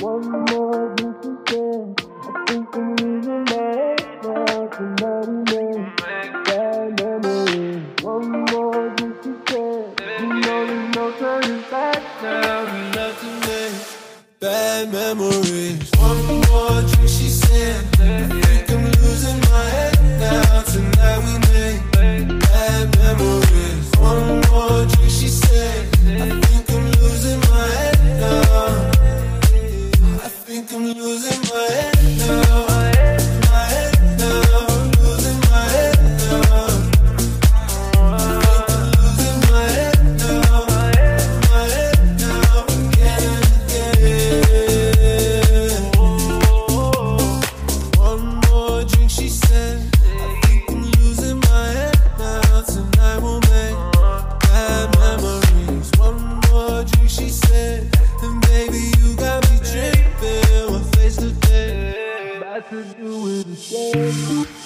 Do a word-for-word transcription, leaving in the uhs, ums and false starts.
One more drink, she said. I think I'm losing my head now. Tonight we make bad memories. One more drink, she said. You know there's no turning back now. We love to make bad memories. One more drink, she said. I think I'm losing my head now. Tonight we make bad memories. One more drink, she said. I think I'm losing my head now. I think I'm losing my head now. My head now. I'm losing my head now. I think I'm losing my head now. My head now. Again and again. One more drink, she said. I think I'm losing my head now. Tonight we'll make bad memories. One more drink, she said. And baby, you got me tripping. We're face to face. About to do it again.